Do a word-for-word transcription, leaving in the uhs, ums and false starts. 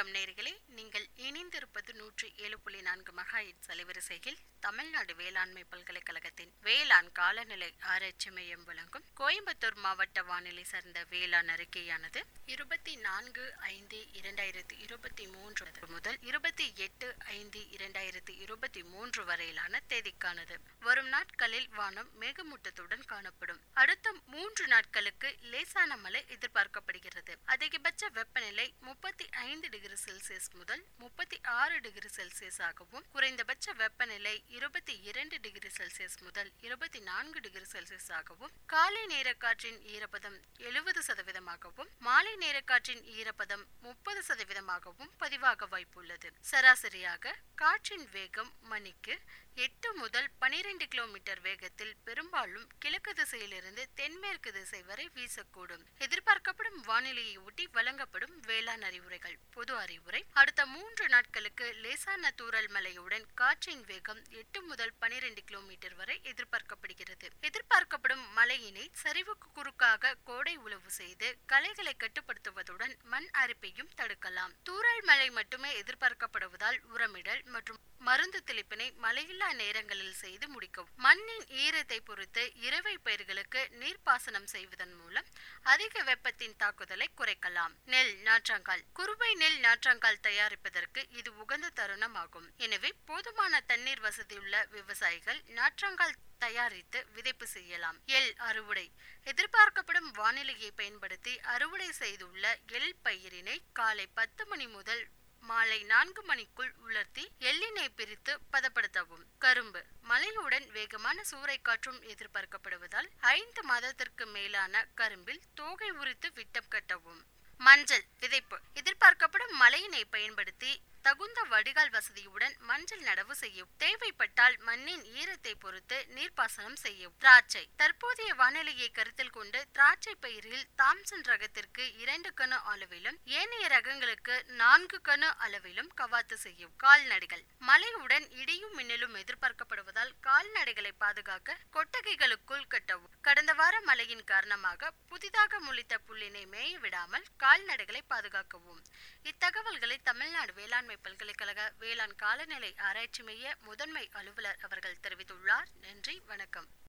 வணக்கம் நேயர்களே, நீங்கள் இணைந்திருப்பது நூற்றி ஏழு புள்ளி நான்கு மெகாஹெர்ட்ஸ் அலைவரிசையில் தமிழ்நாடு வேளாண்மை பல்கலைக்கழகத்தின் வேளாண் காலநிலை ஆராய்ச்சி மையம் வழங்கும் கோயம்புத்தூர் மாவட்ட வானிலை சார்ந்த வேளாண் அறிக்கையானது இருபத்தி நான்கு ஐந்து இரண்டாயிரத்தி இருபத்தி மூன்று முதல் இருபத்தி எட்டு ஐந்து இரண்டாயிரத்தி இருபத்தி மூன்று வரையிலான தேதிக்கானது. வரும் நாட்களில் வானம் மேகமூட்டத்துடன் காணப்படும். அடுத்த மூன்று நாட்களுக்கு லேசான மழை எதிர்பார்க்கப்படுகிறது. அதிகபட்ச வெப்பநிலை முப்பத்தி ஐந்து டிகிரி செல்சியஸ் முதல் முப்பத்தி ஆறு டிகிரி செல்சியஸ் ஆகவும், குறைந்தபட்ச வெப்பநிலை இருபத்தி இரண்டு டிகிரி செல்சியஸ் முதல் இருபத்தி நான்கு டிகிரி செல்சியஸ் ஆகவும், காலை நேர காற்றின் ஈரப்பதம் எழுபது சதவீதமாகவும் மாலை நேர காற்றின் ஈரப்பதம் முப்பது சதவீதமாகவும் பதிவாக வாய்ப்புள்ளது. சராசரியாக காற்றின் வேகம் மணிக்கு எட்டு முதல் பனிரெண்டு கிலோமீட்டர் வேகத்தில் பெரும்பாலும் கிழக்கு திசையிலிருந்து தென்மேற்கு திசை வரை வீசக்கூடும். எதிர்பார்க்கப்படும் வானிலையை ஒட்டி வழங்கப்படும் வேளாண் அறிவுரைகள். பொது அறிவுரை: அடுத்த மூன்று நாட்களுக்கு லேசான தூறல் மழையுடன் காற்றின் வேகம் எட்டு முதல் பனிரெண்டு கிலோமீட்டர் வரை எதிர்பார்க்கப்படுகிறது. எதிர்பார்க்கப்படும் மழையினை சரிவுக்கு குறுக்காக கோடை உழவு செய்து களைகளை கட்டுப்படுத்துவதுடன் மண் அரிப்பையும் தடுக்கலாம். தூறல் மழை மட்டுமே எதிர்பார்க்கப்படுவதால் உரமிடல் மற்றும் மருந்து தெளிப்பினை மழையில்லா நேரங்களில் செய்து முடிக்கவும். மண்ணின் ஈரத்தை பொறுத்து இறவை பயிர்களுக்கு நீர்ப்பாசனம் செய்வதன் மூலம் அதிக வெப்பத்தின் தாக்குதலை குறைக்கலாம். நெல் நாற்றங்கால்: குறுவை நெல் நாற்றங்கால் தயாரிப்பதற்கு இது உகந்த தருணம் ஆகும். எனவே போதுமான தண்ணீர் வசதியுள்ள விவசாயிகள் நாற்றங்கால் தயாரித்து விதைப்பு செய்யலாம். எள் அறுவடை: எதிர்பார்க்கப்படும் வானிலையை பயன்படுத்தி அறுவடை செய்துள்ள எள் பயிரினை காலை பத்து மணி முதல் மாலை நான்கு மணிக்குள் உலர்த்தி எள்ளினை பிரித்து பதப்படுத்தவும். கரும்பு: மழையுடன் வேகமான சூறை காற்றும் எதிர்பார்க்கப்படுவதால் ஐந்து மாதத்திற்கு மேலான கரும்பில் தோகை உரித்து விட்டம் கட்டவும். மஞ்சள் விதைப்பு: எதிர்பார்க்கப்படும் மழையினை பயன்படுத்தி தகுந்த வடிகால் வசதியுடன் மஞ்சள் நடவு செய்யும். தேவைப்பட்டால் மண்ணின் ஈரத்தை பொறுத்து நீர்ப்பாசனம் செய்யும். திராட்சை: தற்போதைய வானிலையை கருத்தில் கொண்டு திராட்சை பயிரில் தாம்சன் ரகத்திற்கு இரண்டு கணு அளவிலும் ஏனைய ரகங்களுக்கு நான்கு கணு அளவிலும் கவாத்து செய்யும். கால்நடைகள்: மழையுடன் இடியும் மின்னலும் எதிர்பார்க்கப்படுவதால் கால்நடைகளை பாதுகாக்க கொட்டகைகளுக்குள் கட்டவும். கடந்த வார மழையின் காரணமாக புதிதாக முளைத்த புல்லினை மேய விடாமல் கால்நடைகளை பாதுகாக்கவும். இத்தகவல்களை தமிழ்நாடு வேளாண்மை பல்கலைக்கழக வேளாண் காலநிலை ஆராய்ச்சி மைய முதன்மை அலுவலர் அவர்கள் தெரிவித்துள்ளார். நன்றி, வணக்கம்.